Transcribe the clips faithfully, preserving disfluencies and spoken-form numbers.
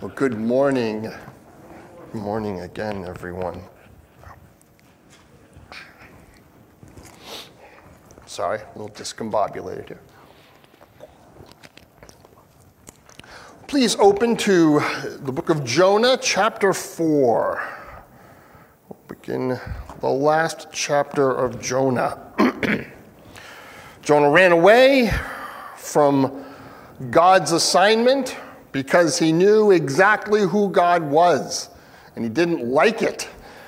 Well, good morning. Good morning again, everyone. Sorry, a little discombobulated here. Please open to the book of Jonah, chapter four. We'll begin the last chapter of Jonah. Jonah ran away from God's assignment because he knew exactly who God was, and he didn't like it.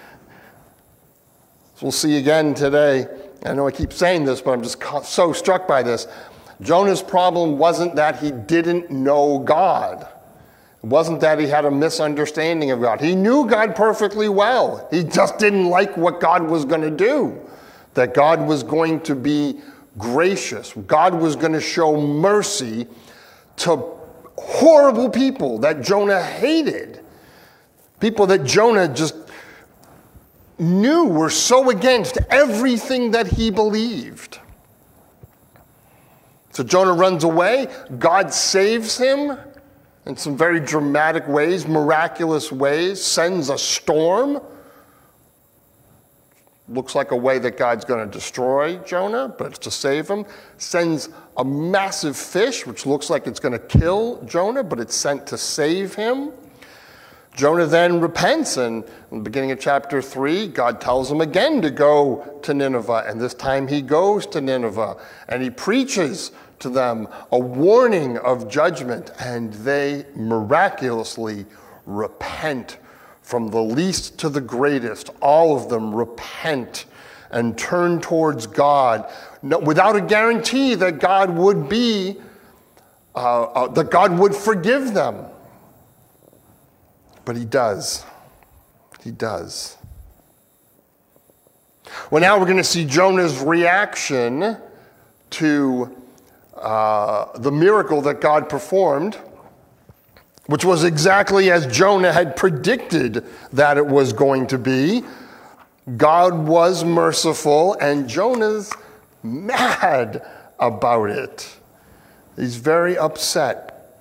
So we'll see again today. I know I keep saying this, but I'm just so struck by this. Jonah's problem wasn't that he didn't know God. It wasn't that he had a misunderstanding of God. He knew God perfectly well. He just didn't like what God was going to do, that God was going to be gracious. God was going to show mercy to horrible people that Jonah hated. People that Jonah just knew were so against everything that he believed. So Jonah runs away. God saves him in some very dramatic ways, miraculous ways, sends a storm. Looks like a way that God's going to destroy Jonah, but it's to save him. Sends a massive fish, which looks like it's going to kill Jonah, but it's sent to save him. Jonah then repents, and in the beginning of chapter three, God tells him again to go to Nineveh, and this time he goes to Nineveh, and he preaches to them a warning of judgment, and they miraculously repent. From the least to the greatest, all of them repent and turn towards God, no, without a guarantee that God would be, uh, uh, that God would forgive them. But he does. He does. Well, now we're going to see Jonah's reaction to uh, the miracle that God performed, which was exactly as Jonah had predicted that it was going to be. God was merciful, and Jonah's mad about it. He's very upset.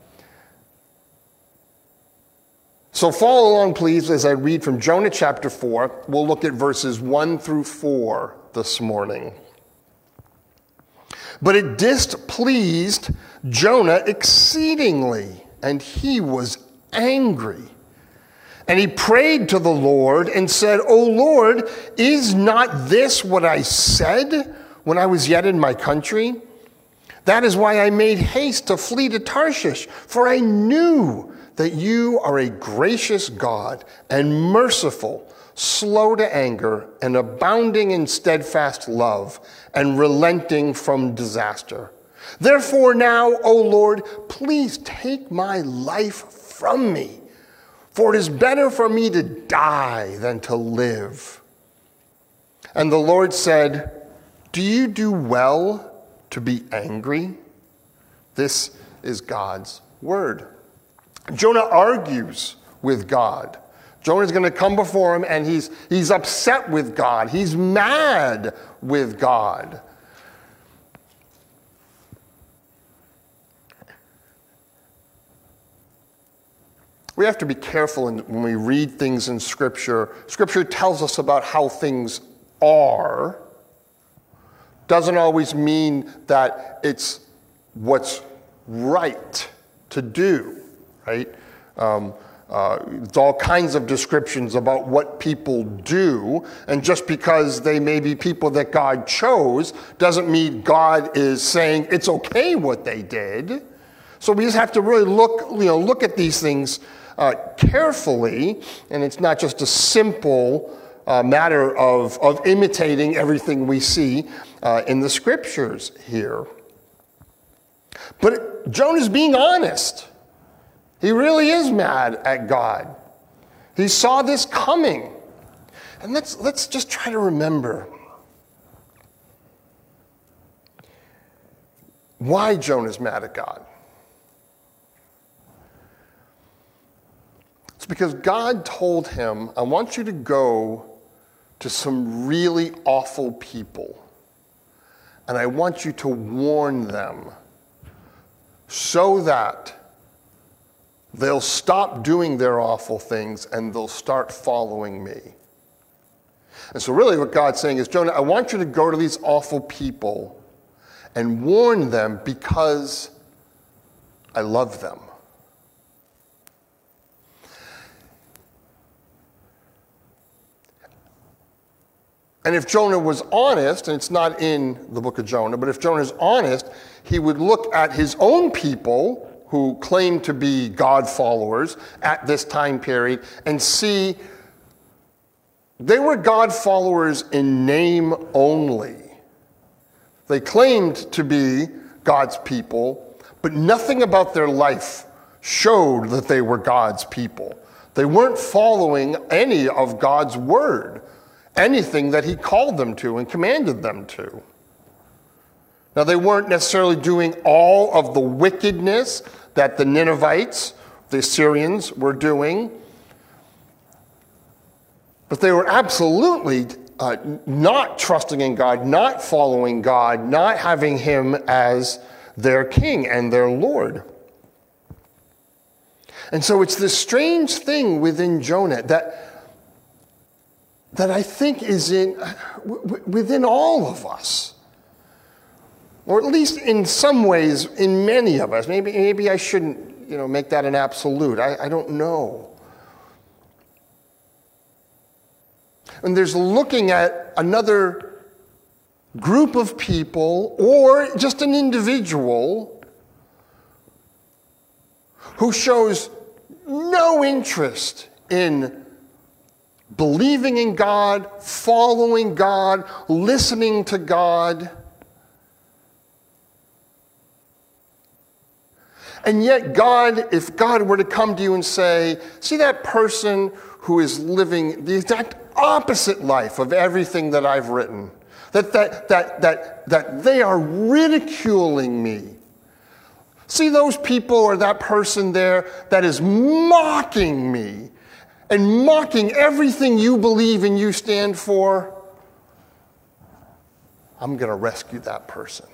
So follow along, please, as I read from Jonah chapter four. We'll look at verses one through four this morning. But it displeased Jonah exceedingly, and he was angry. And he prayed to the Lord and said, O Lord, is not this what I said when I was yet in my country? That is why I made haste to flee to Tarshish, for I knew that you are a gracious God and merciful, slow to anger, and abounding in steadfast love, and relenting from disaster. Therefore now, O Lord, please take my life from me, for it is better for me to die than to live. And the Lord said, do you do well to be angry? This is God's word. Jonah argues with God. Jonah's going to come before him, and he's, he's upset with God. He's mad with God. We have to be careful in, when we read things in Scripture. Scripture tells us about how things are. Doesn't always mean that it's what's right to do, right? Um, uh, it's all kinds of descriptions about what people do, and just because they may be people that God chose doesn't mean God is saying it's okay what they did. So we just have to really look, you know, look at these things Uh, carefully, and it's not just a simple uh, matter of, of imitating everything we see uh, in the scriptures here. But Jonah's being honest. He really is mad at God. He saw this coming. And let's, let's just try to remember why Jonah's mad at God. Because God told him, I want you to go to some really awful people, and I want you to warn them so that they'll stop doing their awful things and they'll start following me. And so really what God's saying is, Jonah, I want you to go to these awful people and warn them because I love them. And if Jonah was honest, and it's not in the book of Jonah, but if Jonah is honest, he would look at his own people who claimed to be God followers at this time period and see they were God followers in name only. They claimed to be God's people, but nothing about their life showed that they were God's people. They weren't following any of God's word, anything that he called them to and commanded them to. Now, they weren't necessarily doing all of the wickedness that the Ninevites, the Assyrians, were doing, but they were absolutely uh, not trusting in God, not following God, not having him as their king and their Lord. And so it's this strange thing within Jonah that, that I think is in, w- within all of us. Or at least in some ways, in many of us. Maybe, maybe I shouldn't, you know, make that an absolute. I, I don't know. And there's looking at another group of people or just an individual who shows no interest in believing in God, following God, listening to God. And yet God, if God were to come to you and say, see that person who is living the exact opposite life of everything that I've written, that, that, that, that, that they are ridiculing me. See those people or that person there that is mocking me and mocking everything you believe and you stand for? I'm going to rescue that person.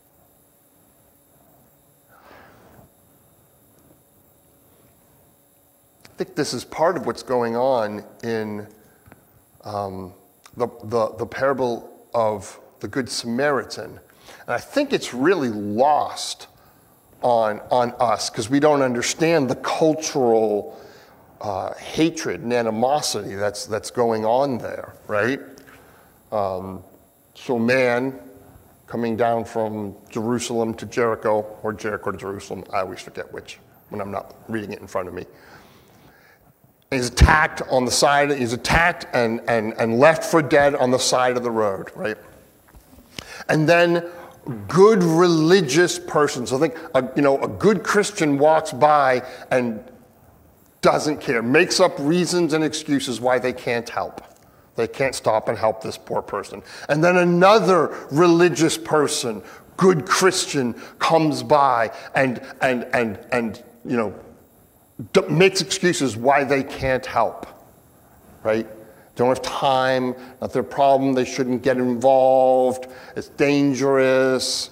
I think this is part of what's going on in um, the, the, the parable of the Good Samaritan. And I think it's really lost on, on us because we don't understand the cultural uh, hatred and animosity that's, that's going on there, right? Um, so man coming down from Jerusalem to Jericho, or Jericho to Jerusalem, I always forget which when I'm not reading it in front of me. He's attacked on the side, he's attacked and, and, and left for dead on the side of the road, right? And then good religious person, so think, a, you know, a good Christian walks by and doesn't care, makes up reasons and excuses why they can't help. They can't stop and help this poor person. And then another religious person, good Christian, comes by and, and, and, and you know, makes excuses why they can't help, right? Don't have time, not their problem, they shouldn't get involved, it's dangerous.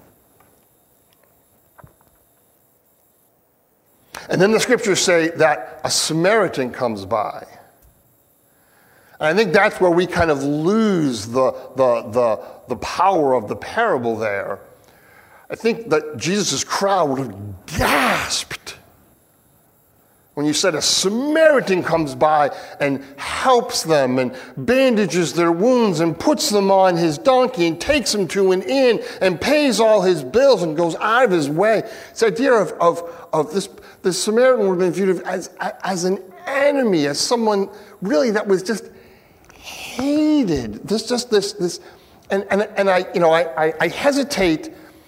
And then the scriptures say that a Samaritan comes by. And I think that's where we kind of lose the, the, the, the power of the parable there. I think that Jesus' crowd would have gasped when you said a Samaritan comes by and helps them and bandages their wounds and puts them on his donkey and takes them to an inn and pays all his bills and goes out of his way. This idea of, of, of this, this Samaritan would have been viewed as, as an enemy, as someone really that was just hated. This just this this and, and, and I you know I, I, I hesitate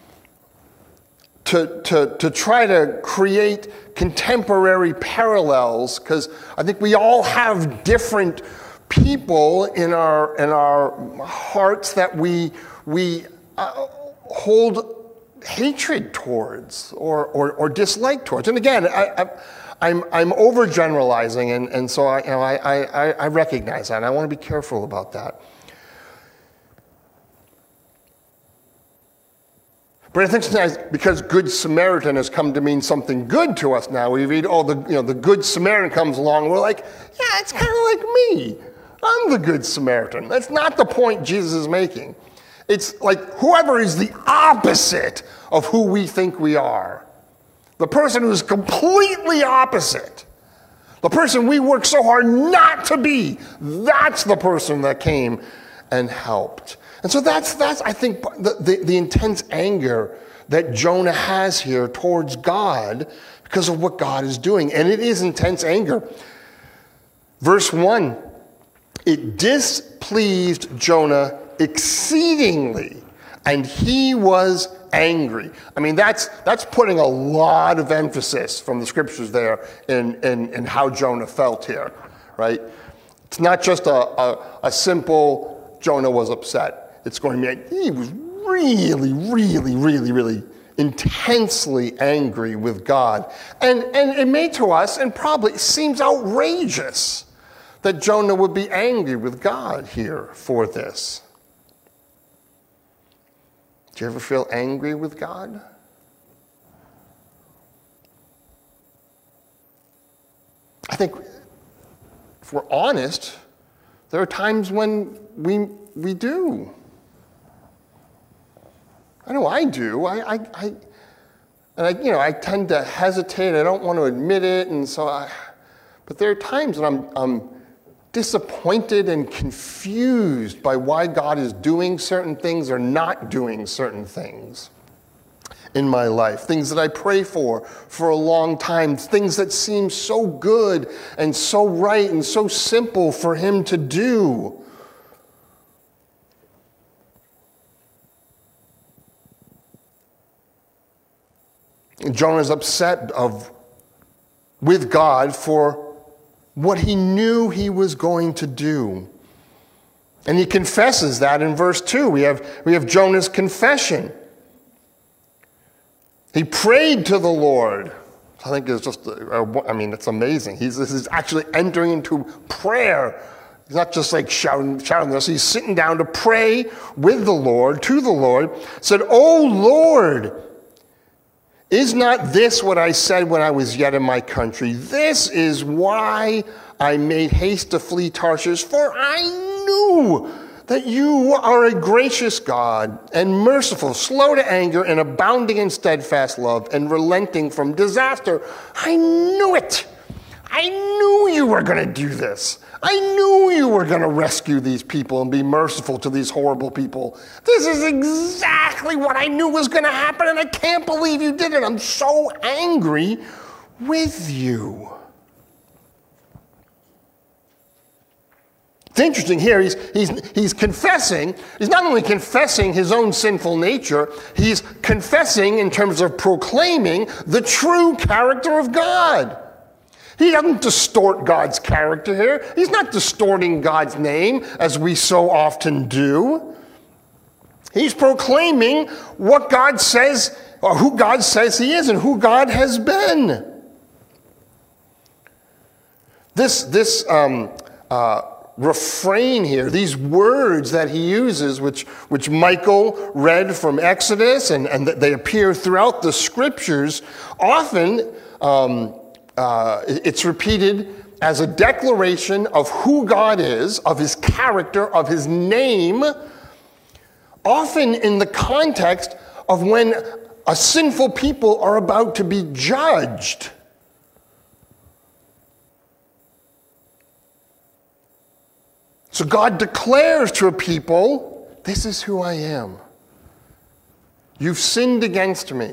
To, to, to try to create contemporary parallels, because I think we all have different people in our in our hearts that we we uh, hold hatred towards or, or, or dislike towards. And again, I, I, I'm I'm overgeneralizing, and, and so I, you know, I, I, I recognize that, and I want to be careful about that. But I think sometimes because Good Samaritan has come to mean something good to us now, we read, oh, the, you know, the Good Samaritan comes along, and we're like, yeah, it's kind of like me. I'm the Good Samaritan. That's not the point Jesus is making. It's like whoever is the opposite of who we think we are. The person who's completely opposite. The person we work so hard not to be. That's the person that came and helped. And so that's, that's I think, the, the, the intense anger that Jonah has here towards God because of what God is doing. And it is intense anger. Verse one, it displeased Jonah exceedingly, and he was angry. I mean, that's that's putting a lot of emphasis from the scriptures there in, in, in how Jonah felt here, right? It's not just a, a, a simple Jonah was upset. It's going to be, he was really, really, really, really intensely angry with God. And, and it may to us, and probably seems outrageous, that Jonah would be angry with God here for this. Do you ever feel angry with God? I think, if we're honest, there are times when we we do. I know I do. I, I, I and I, you know, I tend to hesitate. I don't want to admit it, and so I. But there are times when I'm I'm disappointed and confused by why God is doing certain things or not doing certain things in my life. Things that I pray for for a long time. Things that seem so good and so right and so simple for Him to do. Jonah's upset of, with God for what he knew he was going to do. And he confesses that in verse two. We have, we have Jonah's confession. He prayed to the Lord. I think it's just, I mean, it's amazing. He's, he's actually entering into prayer. He's not just like shouting, shouting this. He's sitting down to pray with the Lord, to the Lord. Said, "O Lord, is not this what I said when I was yet in my country? This is why I made haste to flee Tarshish, for I knew that you are a gracious God and merciful, slow to anger and abounding in steadfast love and relenting from disaster." I knew it. I knew you were going to do this. I knew you were going to rescue these people and be merciful to these horrible people. This is exactly what I knew was going to happen, and I can't believe you did it. I'm so angry with you. It's interesting here, he's, he's, he's confessing, he's not only confessing his own sinful nature, he's confessing in terms of proclaiming the true character of God. He doesn't distort God's character here. He's not distorting God's name as we so often do. He's proclaiming what God says, or who God says he is and who God has been. This, this um, uh, refrain here, these words that he uses, which, which Michael read from Exodus, and, and they appear throughout the scriptures, often um, Uh, it's repeated as a declaration of who God is, of his character, of his name, often in the context of when a sinful people are about to be judged. So God declares to a people, this is who I am. You've sinned against me.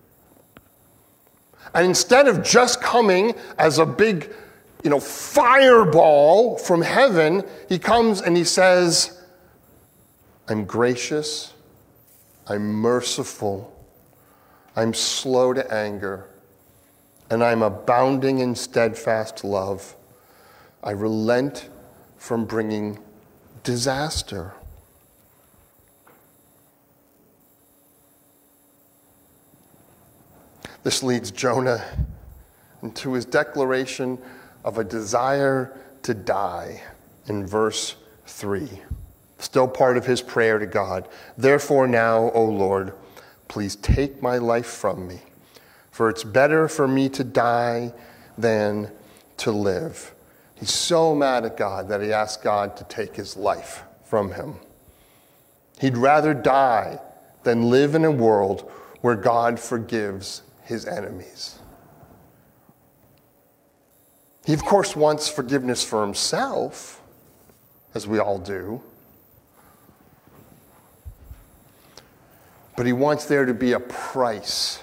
And instead of just coming as a big, you know, fireball from heaven, he comes and he says, I'm gracious, I'm merciful, I'm slow to anger, and I'm abounding in steadfast love. I relent from bringing disaster. This leads Jonah into his declaration of a desire to die in verse three. Still part of his prayer to God. Therefore now, O Lord, please take my life from me, for it's better for me to die than to live. He's so mad at God that he asked God to take his life from him. He'd rather die than live in a world where God forgives his enemies. He, of course, wants forgiveness for himself, as we all do. But he wants there to be a price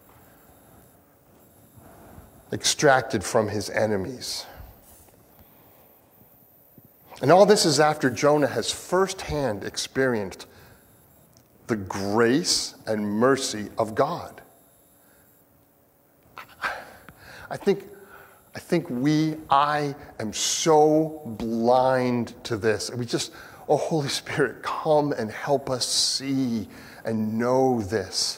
extracted from his enemies. And all this is after Jonah has firsthand experienced the grace and mercy of God. I think, I think we, I am so blind to this. We just, oh, Holy Spirit, come and help us see and know this.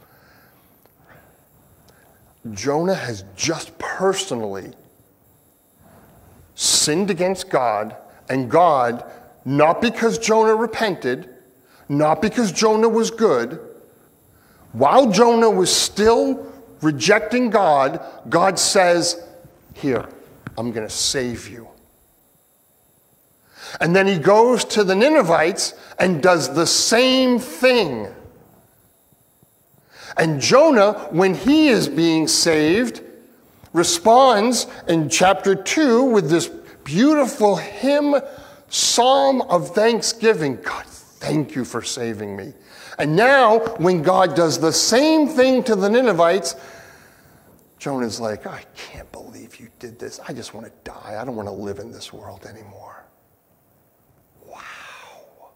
Jonah has just personally sinned against God, and God, not because Jonah repented, not because Jonah was good, while Jonah was still rejecting God, God says, here, I'm going to save you. And then he goes to the Ninevites and does the same thing. And Jonah, when he is being saved, responds in chapter two with this beautiful hymn, psalm of thanksgiving. God, thank you for saving me. And now, when God does the same thing to the Ninevites, Jonah's like, I can't believe you did this. I just want to die. I don't want to live in this world anymore. Wow.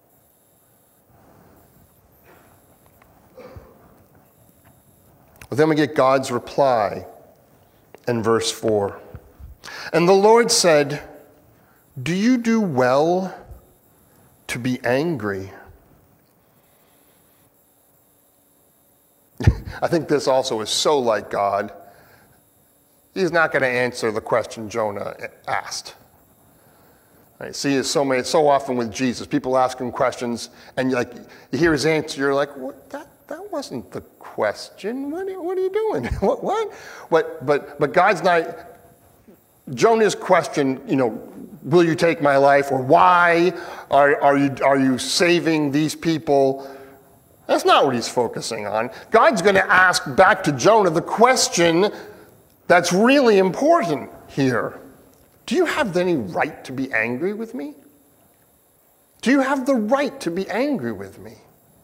Well, then we get God's reply in verse four. And the Lord said, do you do well to be angry? I think this also is so like God. He's not going to answer the question Jonah asked. Right? See, it's so many, so often with Jesus, people ask him questions, and you like you hear his answer, you're like, what? That that wasn't the question. What are, what are you doing? what what? What? But but God's not. Jonah's question, you know, will you take my life, or why are are you are you saving these people? That's not what he's focusing on. God's going to ask back to Jonah the question that's really important here. Do you have any right to be angry with me? Do you have the right to be angry with me?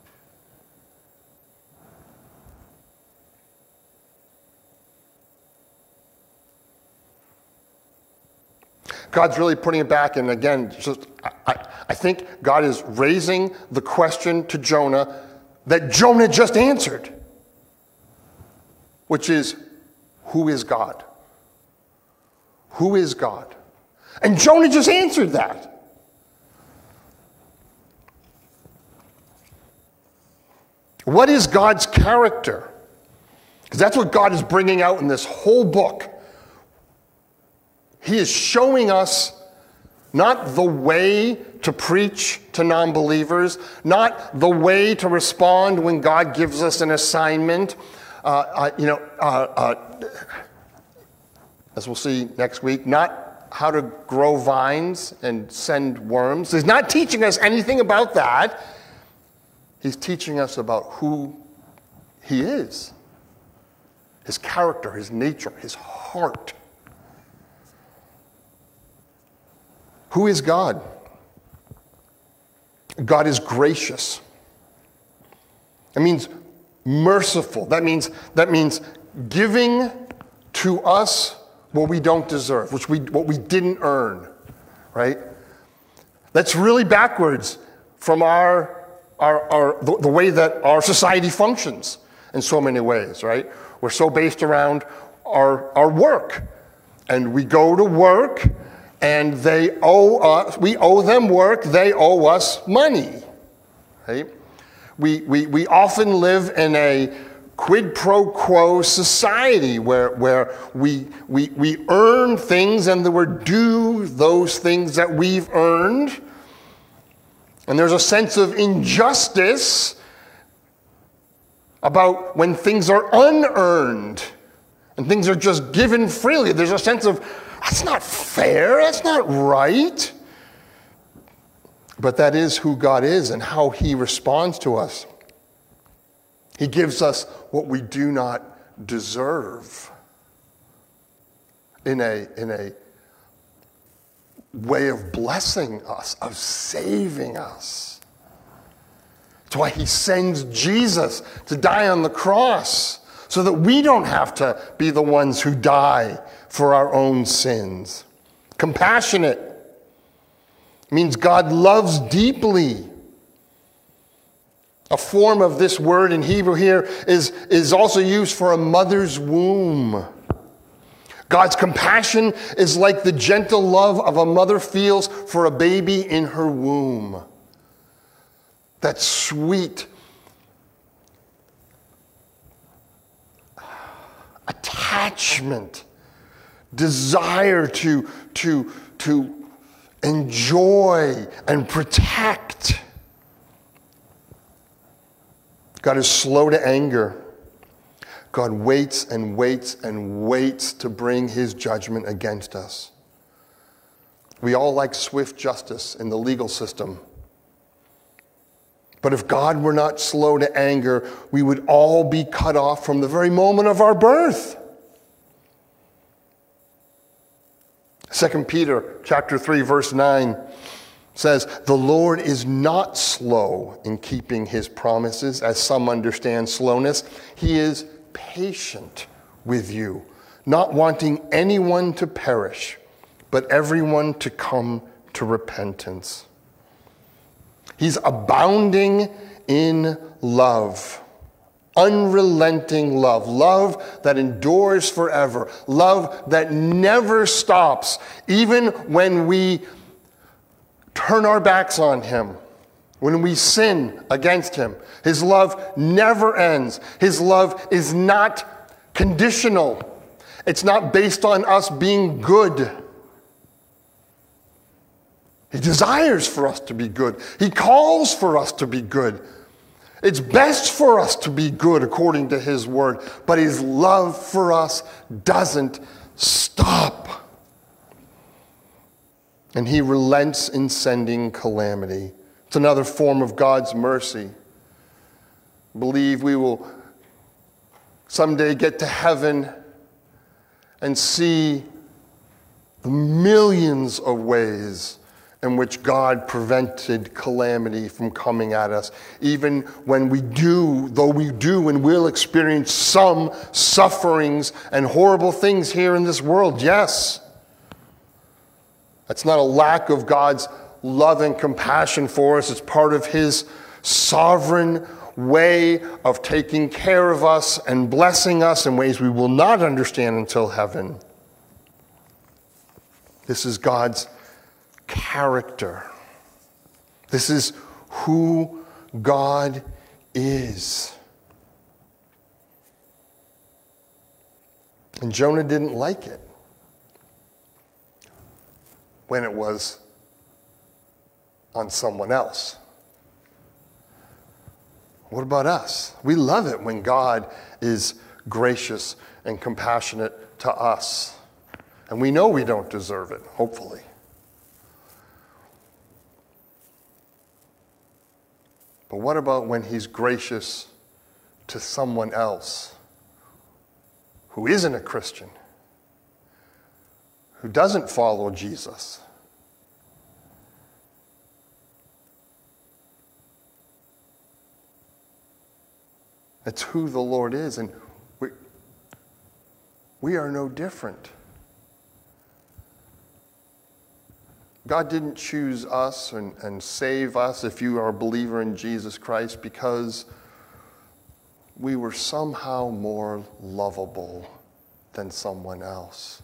God's really putting it back, and again, just, I, I think God is raising the question to Jonah that Jonah just answered, which is, who is God? Who is God? And Jonah just answered that. What is God's character? Because that's what God is bringing out in this whole book. He is showing us not the way to preach to non-believers, not the way to respond when God gives us an assignment. Uh, uh, you know, uh, uh, as we'll see next week, not how to grow vines and send worms. He's not teaching us anything about that. He's teaching us about who he is, his character, his nature, his heart. Who is God? God is gracious. It means merciful. That means, that means giving to us what we don't deserve, which we, what we didn't earn, right? That's really backwards from our, our, our the, the way that our society functions in so many ways, right? We're so based around our, our work. And we go to work, and they owe us, we owe them work, they owe us money, right? We, we, we often live in a quid pro quo society where, where we, we, we earn things and we're due those things that we've earned. And there's a sense of injustice about when things are unearned and things are just given freely. There's a sense of, that's not fair, that's not right. But that is who God is and how he responds to us. He gives us what we do not deserve in a, in a way of blessing us, of saving us. That's why he sends Jesus to die on the cross, so that we don't have to be the ones who die for our own sins. Compassionate means God loves deeply. A form of this word in Hebrew here is, is also used for a mother's womb. God's compassion is like the gentle love of a mother feels for a baby in her womb. That sweet attachment, desire to, to, to enjoy and protect. God is slow to anger. God waits and waits and waits to bring his judgment against us. We all like swift justice in the legal system. But if God were not slow to anger, we would all be cut off from the very moment of our birth. Second Peter chapter three, verse nine says, "The Lord is not slow in keeping his promises, as some understand slowness. He is patient with you, not wanting anyone to perish, but everyone to come to repentance." He's abounding in love, unrelenting love, love that endures forever, love that never stops, even when we turn our backs on him, when we sin against him. His love never ends. His love is not conditional. It's not based on us being good. He desires for us to be good. He calls for us to be good. It's best for us to be good according to his word, but his love for us doesn't stop. And he relents in sending calamity. It's another form of God's mercy. I believe we will someday get to heaven and see the millions of ways in which God prevented calamity from coming at us. Even when we do, though we do and will experience some sufferings and horrible things here in this world, yes. That's not a lack of God's love and compassion for us. It's part of his sovereign way of taking care of us and blessing us in ways we will not understand until heaven. This is God's character. This is who God is. And Jonah didn't like it when it was on someone else. What about us? We love it when God is gracious and compassionate to us. And we know we don't deserve it, hopefully. But what about when he's gracious to someone else who isn't a Christian, who doesn't follow Jesus? That's who the Lord is, and we, we are no different. God didn't choose us and, and save us, if you are a believer in Jesus Christ, because we were somehow more lovable than someone else.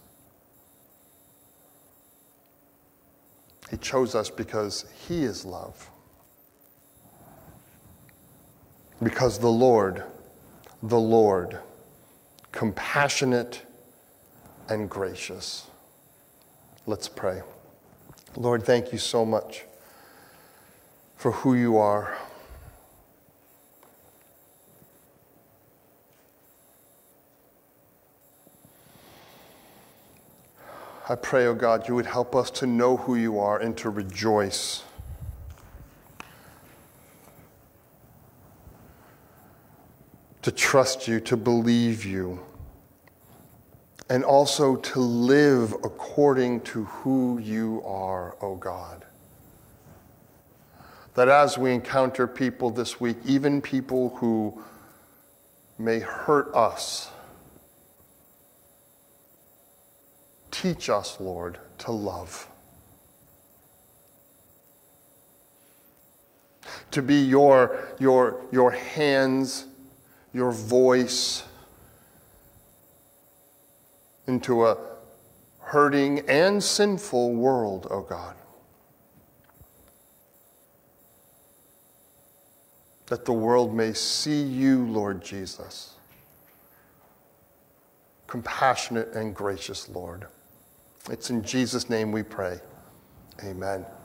He chose us because he is love. Because the Lord, the Lord, compassionate and gracious. Let's pray. Lord, thank you so much for who you are. I pray, oh God, you would help us to know who you are and to rejoice. To trust you, to believe you, and also to live according to who you are, oh God. That as we encounter people this week, even people who may hurt us, teach us, Lord, to love. To be your, your, your hands, your voice into a hurting and sinful world, oh God. That the world may see you, Lord Jesus, compassionate and gracious Lord. It's in Jesus' name we pray. Amen.